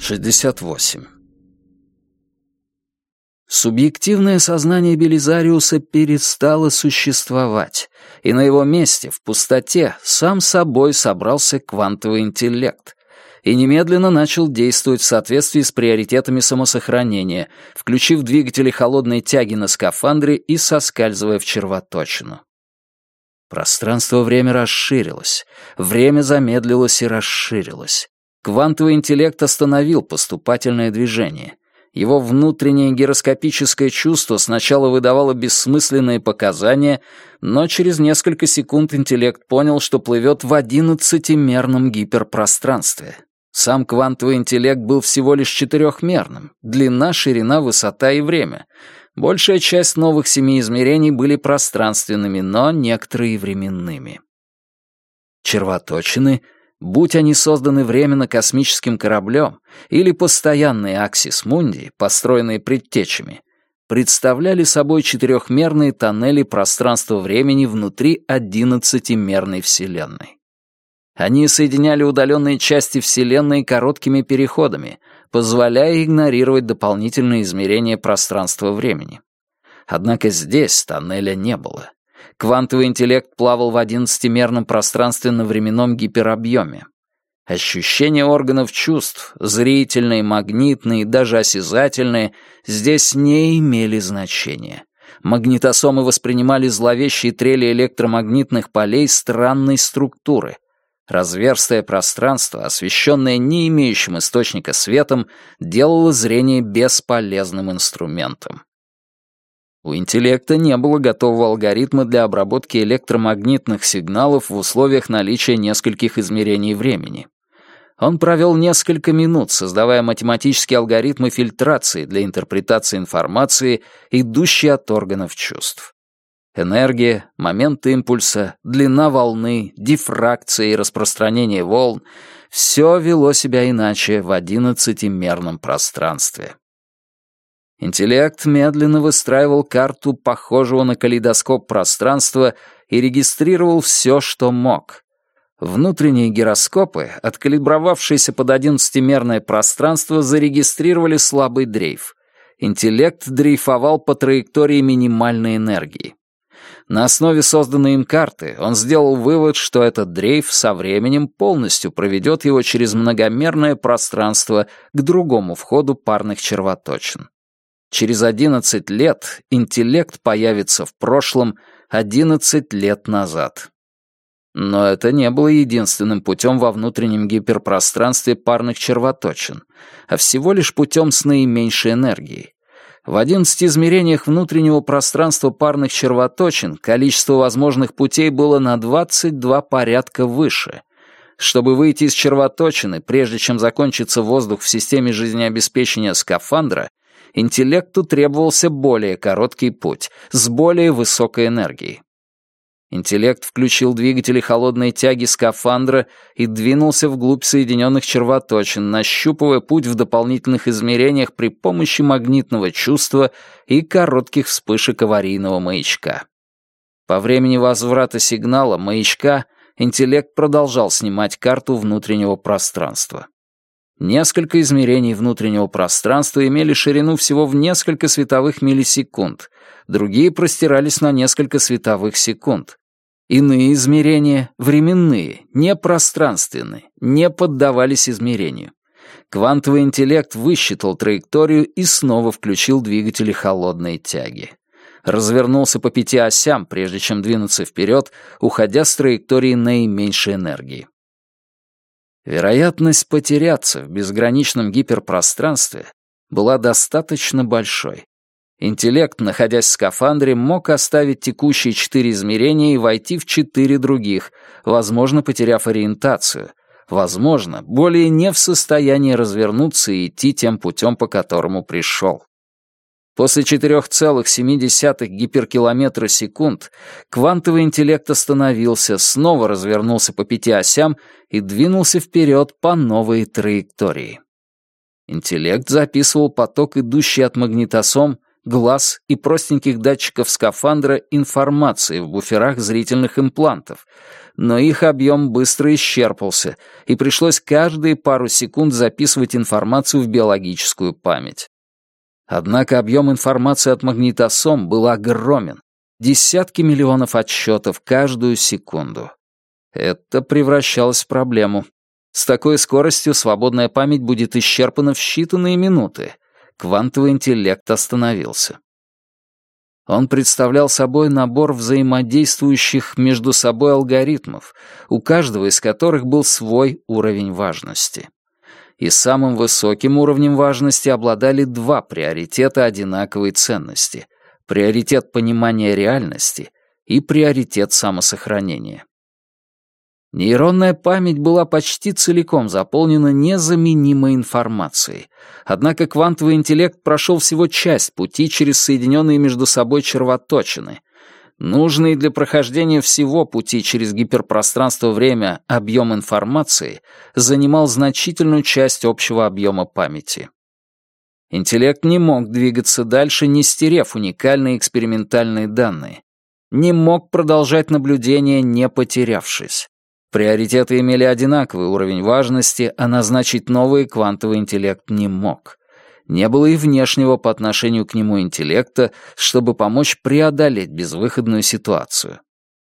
68. Субъективное сознание Белизариуса перестало существовать, и на его месте, в пустоте, сам собой собрался квантовый интеллект и немедленно начал действовать в соответствии с приоритетами самосохранения, включив двигатели холодной тяги на скафандре и соскальзывая в червоточину. Пространство-время расширилось, время замедлилось и расширилось. Квантовый интеллект остановил поступательное движение. Его внутреннее гироскопическое чувство сначала выдавало бессмысленные показания, но через несколько секунд интеллект понял, что плывет в 11-мерном гиперпространстве. Сам квантовый интеллект был всего лишь 4-мерным — длина, ширина, высота и время. Большая часть новых 7 измерений были пространственными, но некоторые — временными. Червоточины — будь они созданы временно космическим кораблем или постоянные аксис мунди, построенные предтечами, представляли собой 4-мерные тоннели пространства-времени внутри 11-мерной Вселенной. Они соединяли удаленные части Вселенной короткими переходами, позволяя игнорировать дополнительные измерения пространства-времени. Однако здесь тоннеля не было. Квантовый интеллект плавал в 11-мерном пространственно-временном гиперобъеме. Ощущения органов чувств, зрительные, магнитные, даже осязательные, здесь не имели значения. Магнитосомы воспринимали зловещие трели электромагнитных полей странной структуры. Разверстое пространство, освещенное не имеющим источника светом, делало зрение бесполезным инструментом. У интеллекта не было готового алгоритма для обработки электромагнитных сигналов в условиях наличия нескольких измерений времени. Он провел несколько минут, создавая математические алгоритмы фильтрации для интерпретации информации, идущей от органов чувств. Энергия, момент импульса, длина волны, дифракция и распространение волн — все вело себя иначе в 11-мерном пространстве. Интеллект медленно выстраивал карту похожего на калейдоскоп пространства и регистрировал все, что мог. Внутренние гироскопы, откалибровавшиеся под 11-мерное пространство, зарегистрировали слабый дрейф. Интеллект дрейфовал по траектории минимальной энергии. На основе созданной им карты он сделал вывод, что этот дрейф со временем полностью проведет его через многомерное пространство к другому входу парных червоточин. Через 11 лет интеллект появится в прошлом 11 лет назад. Но это не было единственным путем во внутреннем гиперпространстве парных червоточин, а всего лишь путем с наименьшей энергией. В 11 измерениях внутреннего пространства парных червоточин количество возможных путей было на 22 порядка выше. Чтобы выйти из червоточины, прежде чем закончится воздух в системе жизнеобеспечения скафандра, интеллекту требовался более короткий путь, с более высокой энергией. Интеллект включил двигатели холодной тяги скафандра и двинулся вглубь соединенных червоточин, нащупывая путь в дополнительных измерениях при помощи магнитного чувства и коротких вспышек аварийного маячка. По времени возврата сигнала маячка интеллект продолжал снимать карту внутреннего пространства. Несколько измерений внутреннего пространства имели ширину всего в несколько световых миллисекунд, другие простирались на несколько световых секунд. Иные измерения, временные, не пространственные, не поддавались измерению. Квантовый интеллект высчитал траекторию и снова включил двигатели холодной тяги. Развернулся по 5 осям, прежде чем двинуться вперед, уходя с траектории наименьшей энергии. Вероятность потеряться в безграничном гиперпространстве была достаточно большой. Интеллект, находясь в скафандре, мог оставить текущие 4 измерения и войти в 4 других, возможно, потеряв ориентацию, возможно, более не в состоянии развернуться и идти тем путем, по которому пришел. После 4,7 гиперкилометра секунд квантовый интеллект остановился, снова развернулся по 5 осям и двинулся вперед по новой траектории. Интеллект записывал поток, идущий от магнитосом глаз и простеньких датчиков скафандра информации в буферах зрительных имплантов, но их объем быстро исчерпался, и пришлось каждые пару секунд записывать информацию в биологическую память. Однако объем информации от магнитосом был огромен, десятки миллионов отсчетов каждую секунду. Это превращалось в проблему. С такой скоростью свободная память будет исчерпана в считанные минуты. Квантовый интеллект остановился. Он представлял собой набор взаимодействующих между собой алгоритмов, у каждого из которых был свой уровень важности. И самым высоким уровнем важности обладали два приоритета одинаковой ценности — приоритет понимания реальности и приоритет самосохранения. Нейронная память была почти целиком заполнена незаменимой информацией, однако квантовый интеллект прошел всего часть пути через соединенные между собой червоточины. Нужный для прохождения всего пути через гиперпространство-время объем информации занимал значительную часть общего объема памяти. Интеллект не мог двигаться дальше, не стерев уникальные экспериментальные данные, не мог продолжать наблюдение, не потерявшись. Приоритеты имели одинаковый уровень важности, а назначить новый квантовый интеллект не мог. Не было и внешнего по отношению к нему интеллекта, чтобы помочь преодолеть безвыходную ситуацию.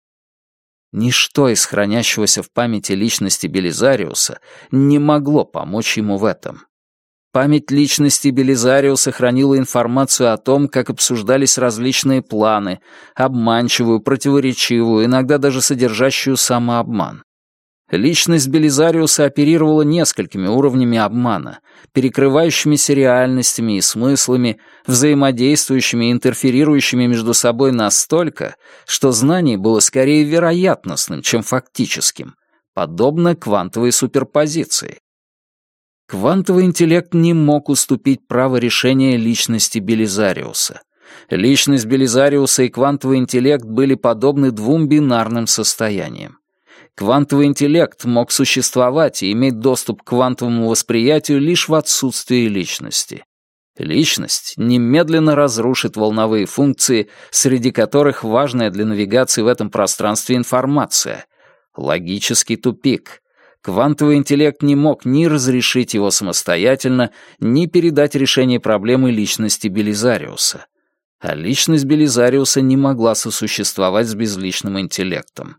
Ничто из хранящегося в памяти личности Белизариуса не могло помочь ему в этом. Память личности Белизариуса хранила информацию о том, как обсуждались различные планы, обманчивую, противоречивую, иногда даже содержащую самообман. Личность Белизариуса оперировала несколькими уровнями обмана, перекрывающимися реальностями и смыслами, взаимодействующими и интерферирующими между собой настолько, что знание было скорее вероятностным, чем фактическим, подобно квантовой суперпозиции. Квантовый интеллект не мог уступить право решения личности Белизариуса. Личность Белизариуса и квантовый интеллект были подобны двум бинарным состояниям. Квантовый интеллект мог существовать и иметь доступ к квантовому восприятию лишь в отсутствии личности. Личность немедленно разрушит волновые функции, среди которых важная для навигации в этом пространстве информация. Логический тупик. Квантовый интеллект не мог ни разрешить его самостоятельно, ни передать решение проблемы личности Белизариуса. А личность Белизариуса не могла сосуществовать с безличным интеллектом.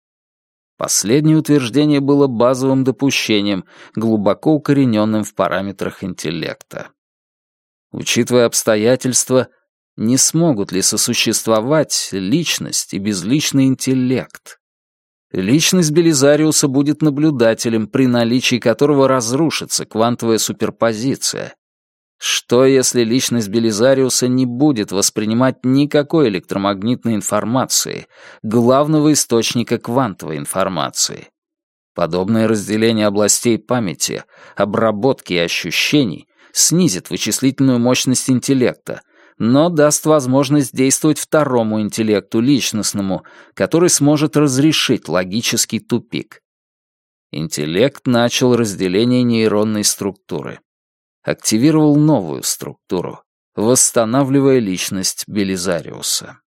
Последнее утверждение было базовым допущением, глубоко укорененным в параметрах интеллекта. Учитывая обстоятельства, не смогут ли сосуществовать личность и безличный интеллект? Личность Белизариуса будет наблюдателем, при наличии которого разрушится квантовая суперпозиция. Что, если личность Белизариуса не будет воспринимать никакой электромагнитной информации, главного источника квантовой информации? Подобное разделение областей памяти, обработки и ощущений снизит вычислительную мощность интеллекта, но даст возможность действовать второму интеллекту, личностному, который сможет разрешить логический тупик. Интеллект начал разделение нейронной структуры. Активировал новую структуру, восстанавливая личность Белизариуса.